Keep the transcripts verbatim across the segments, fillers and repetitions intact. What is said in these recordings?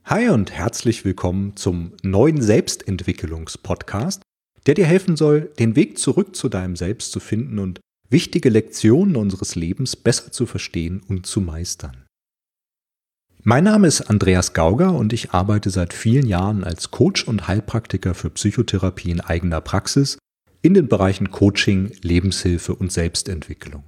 Hi und herzlich willkommen zum neuen Selbstentwicklungspodcast, der dir helfen soll, den Weg zurück zu deinem Selbst zu finden und wichtige Lektionen unseres Lebens besser zu verstehen und zu meistern. Mein Name ist Andreas Gauger und ich arbeite seit vielen Jahren als Coach und Heilpraktiker für Psychotherapie in eigener Praxis in den Bereichen Coaching, Lebenshilfe und Selbstentwicklung.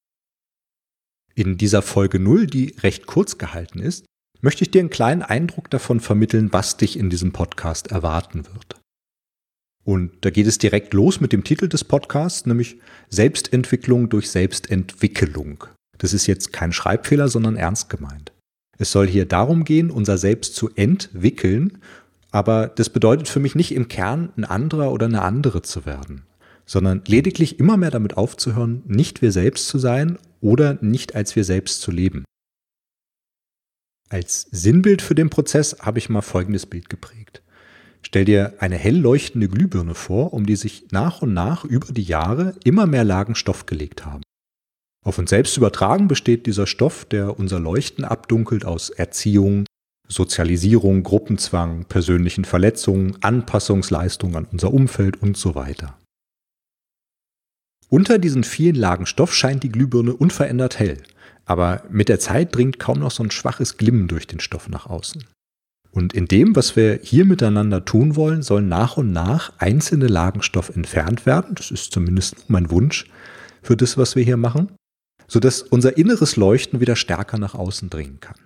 In dieser Folge null, die recht kurz gehalten ist, möchte ich dir einen kleinen Eindruck davon vermitteln, was dich in diesem Podcast erwarten wird. Und da geht es direkt los mit dem Titel des Podcasts, nämlich Selbstentwicklung durch Selbstentwickelung. Das ist jetzt kein Schreibfehler, sondern ernst gemeint. Es soll hier darum gehen, unser Selbst zu entwickeln, aber das bedeutet für mich nicht im Kern, ein anderer oder eine andere zu werden, sondern lediglich immer mehr damit aufzuhören, nicht wir selbst zu sein oder nicht als wir selbst zu leben. Als Sinnbild für den Prozess habe ich mal folgendes Bild geprägt. Stell dir eine hell leuchtende Glühbirne vor, um die sich nach und nach über die Jahre immer mehr Lagen Stoff gelegt haben. Auf uns selbst übertragen besteht dieser Stoff, der unser Leuchten abdunkelt, aus Erziehung, Sozialisierung, Gruppenzwang, persönlichen Verletzungen, Anpassungsleistung an unser Umfeld und so weiter. Unter diesen vielen Lagen Stoff scheint die Glühbirne unverändert hell, aber mit der Zeit dringt kaum noch so ein schwaches Glimmen durch den Stoff nach außen. Und in dem, was wir hier miteinander tun wollen, sollen nach und nach einzelne Lagen Stoff entfernt werden, das ist zumindest mein Wunsch für das, was wir hier machen, sodass unser inneres Leuchten wieder stärker nach außen dringen kann.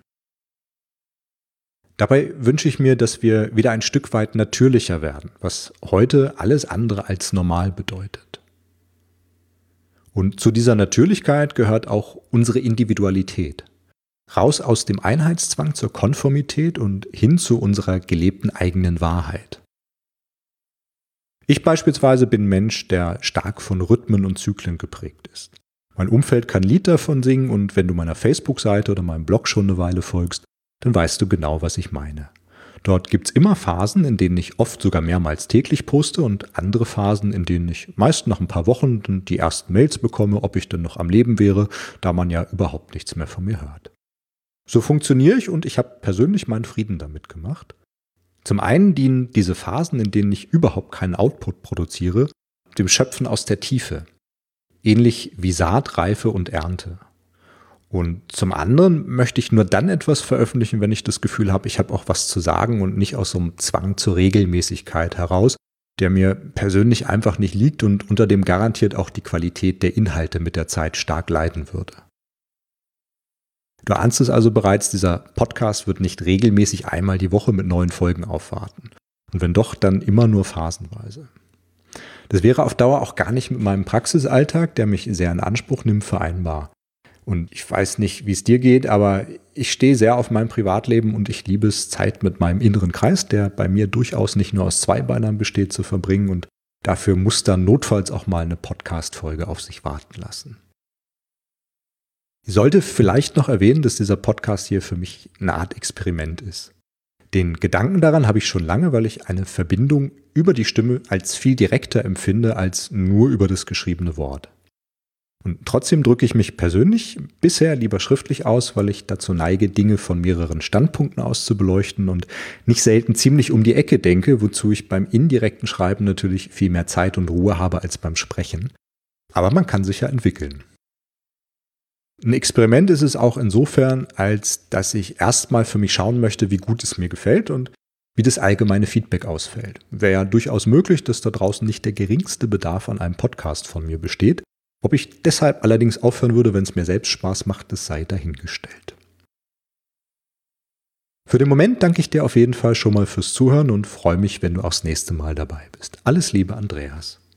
Dabei wünsche ich mir, dass wir wieder ein Stück weit natürlicher werden, was heute alles andere als normal bedeutet. Und zu dieser Natürlichkeit gehört auch unsere Individualität. Raus aus dem Einheitszwang zur Konformität und hin zu unserer gelebten eigenen Wahrheit. Ich beispielsweise bin Mensch, der stark von Rhythmen und Zyklen geprägt ist. Mein Umfeld kann ein Lied davon singen und wenn du meiner Facebook-Seite oder meinem Blog schon eine Weile folgst, dann weißt du genau, was ich meine. Dort gibt's immer Phasen, in denen ich oft sogar mehrmals täglich poste und andere Phasen, in denen ich meist nach ein paar Wochen die ersten Mails bekomme, ob ich denn noch am Leben wäre, da man ja überhaupt nichts mehr von mir hört. So funktioniere ich und ich habe persönlich meinen Frieden damit gemacht. Zum einen dienen diese Phasen, in denen ich überhaupt keinen Output produziere, dem Schöpfen aus der Tiefe. Ähnlich wie Saat, Reife und Ernte. Und zum anderen möchte ich nur dann etwas veröffentlichen, wenn ich das Gefühl habe, ich habe auch was zu sagen und nicht aus so einem Zwang zur Regelmäßigkeit heraus, der mir persönlich einfach nicht liegt und unter dem garantiert auch die Qualität der Inhalte mit der Zeit stark leiden würde. Du ahnst es also bereits, dieser Podcast wird nicht regelmäßig einmal die Woche mit neuen Folgen aufwarten. Und wenn doch, dann immer nur phasenweise. Das wäre auf Dauer auch gar nicht mit meinem Praxisalltag, der mich sehr in Anspruch nimmt, vereinbar. Und ich weiß nicht, wie es dir geht, aber ich stehe sehr auf mein Privatleben und ich liebe es, Zeit mit meinem inneren Kreis, der bei mir durchaus nicht nur aus Zweibeinern besteht, zu verbringen. Und dafür muss dann notfalls auch mal eine Podcast-Folge auf sich warten lassen. Ich sollte vielleicht noch erwähnen, dass dieser Podcast hier für mich eine Art Experiment ist. Den Gedanken daran habe ich schon lange, weil ich eine Verbindung über die Stimme als viel direkter empfinde als nur über das geschriebene Wort. Und trotzdem drücke ich mich persönlich bisher lieber schriftlich aus, weil ich dazu neige, Dinge von mehreren Standpunkten aus zu beleuchten und nicht selten ziemlich um die Ecke denke, wozu ich beim indirekten Schreiben natürlich viel mehr Zeit und Ruhe habe als beim Sprechen. Aber man kann sich ja entwickeln. Ein Experiment ist es auch insofern, als dass ich erstmal für mich schauen möchte, wie gut es mir gefällt und wie das allgemeine Feedback ausfällt. Wäre ja durchaus möglich, dass da draußen nicht der geringste Bedarf an einem Podcast von mir besteht. Ob ich deshalb allerdings aufhören würde, wenn es mir selbst Spaß macht, das sei dahingestellt. Für den Moment danke ich dir auf jeden Fall schon mal fürs Zuhören und freue mich, wenn du auch das nächste Mal dabei bist. Alles Liebe, Andreas.